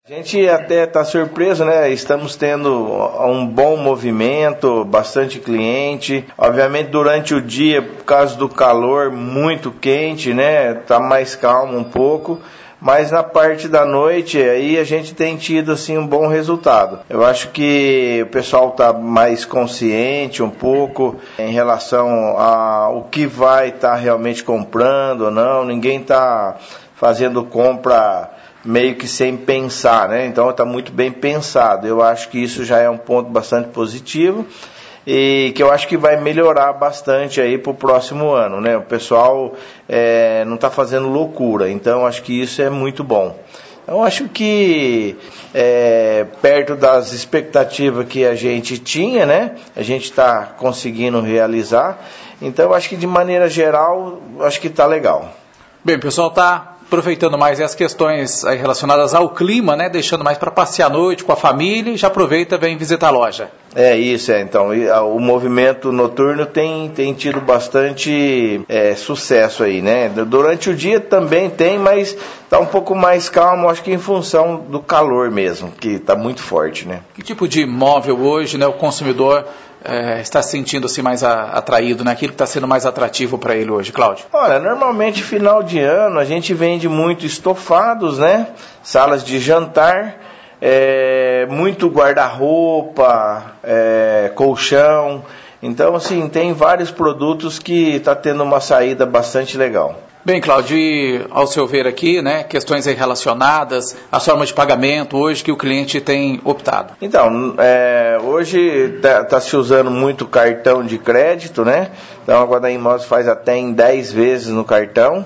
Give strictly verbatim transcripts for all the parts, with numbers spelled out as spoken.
A gente até está surpreso, né? Estamos tendo um bom movimento, bastante cliente. Obviamente durante o dia, por causa do calor muito quente, né? Tá mais calmo um pouco. Mas na parte da noite aí a gente tem tido assim um bom resultado. Eu acho que o pessoal está mais consciente um pouco em relação ao que vai estar tá realmente comprando ou não. Ninguém está fazendo compra meio que sem pensar, né? Então está muito bem pensado. Eu acho que isso já é um ponto bastante positivo e que eu acho que vai melhorar bastante aí para o próximo ano, né? O pessoal é, não está fazendo loucura, então acho que isso é muito bom. Eu acho que é, perto das expectativas que a gente tinha, né? A gente está conseguindo realizar. Então acho que de maneira geral, acho que está legal. Bem, o pessoal está aproveitando mais as questões aí relacionadas ao clima, né? Deixando mais para passear à noite com a família e já aproveita e vem visitar a loja. É isso, é. Então, o movimento noturno tem, tem tido bastante é, sucesso aí, né? Durante o dia também tem, mas está um pouco mais calmo, acho que em função do calor mesmo, que está muito forte, né? Que tipo de imóvel hoje, né, o consumidor é, está se sentindo assim mais a, atraído, né? Aquilo que está sendo mais atrativo para ele hoje, Cláudio? Olha, normalmente final de ano a gente vende muito estofados, né? Salas de jantar, é, muito guarda-roupa, é, colchão. Então, assim, tem vários produtos que está tendo uma saída bastante legal. Bem, Cláudio, e ao seu ver aqui, né, questões aí relacionadas às formas de pagamento hoje que o cliente tem optado? Então, é, hoje está tá se usando muito cartão de crédito, né? Então a Guadaim Imóveis faz até em dez vezes no cartão.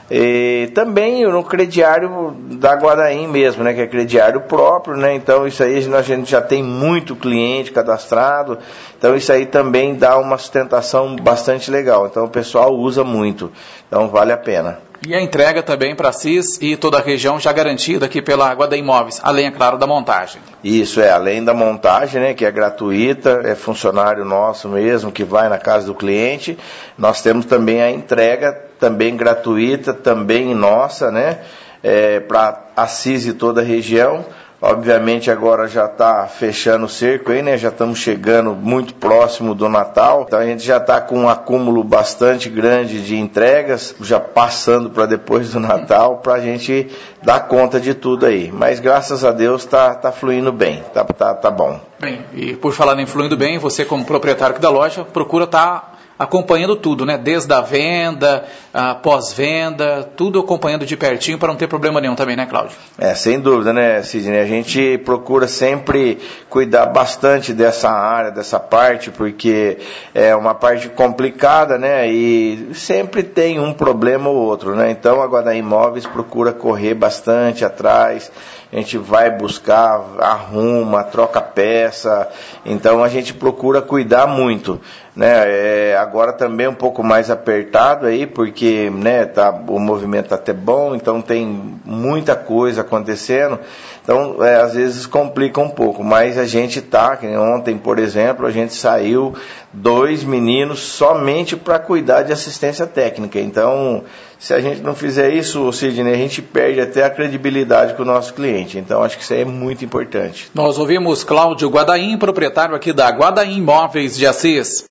E também no crediário da Guadaim mesmo, né, que é crediário próprio, né, então isso aí a gente já tem muito cliente cadastrado, então isso aí também dá uma sustentação bastante legal, então o pessoal usa muito, então vale a pena. E a entrega também para Assis e toda a região já garantida aqui pela Guadaim Imóveis, além, é claro, da montagem. Isso, é, além da montagem, né, que é gratuita, é funcionário nosso mesmo, que vai na casa do cliente, nós temos também a entrega, também gratuita, também nossa, né, é, para Assis e toda a região. Obviamente agora já está fechando o cerco aí, né? Já estamos chegando muito próximo do Natal, então a gente já está com um acúmulo bastante grande de entregas, já passando para depois do Natal, para a gente dar conta de tudo aí. Mas graças a Deus está tá fluindo bem, tá, tá, tá bom. Bem, e por falar em fluindo bem, você como proprietário aqui da loja, procura estar tá acompanhando tudo, né? Desde a venda, a pós-venda, tudo acompanhando de pertinho para não ter problema nenhum também, né, Cláudio? É, sem dúvida, né, Sidney? A gente procura sempre cuidar bastante dessa área, dessa parte, porque é uma parte complicada, né? E sempre tem um problema ou outro, né? Então a Guadaim Imóveis procura correr bastante atrás, a gente vai buscar, arruma, troca peça, então a gente procura cuidar muito, né? É, agora também um pouco mais apertado aí, porque, né, tá, o movimento está até bom, então tem muita coisa acontecendo, então é, às vezes complica um pouco, mas a gente tá, que ontem, por exemplo, a gente saiu dois meninos somente para cuidar de assistência técnica, então se a gente não fizer isso, Sidney, a gente perde até a credibilidade com o nosso cliente, então acho que isso aí é muito importante. Nós ouvimos Cláudio Guadaim, proprietário aqui da Guadaim Imóveis de Assis.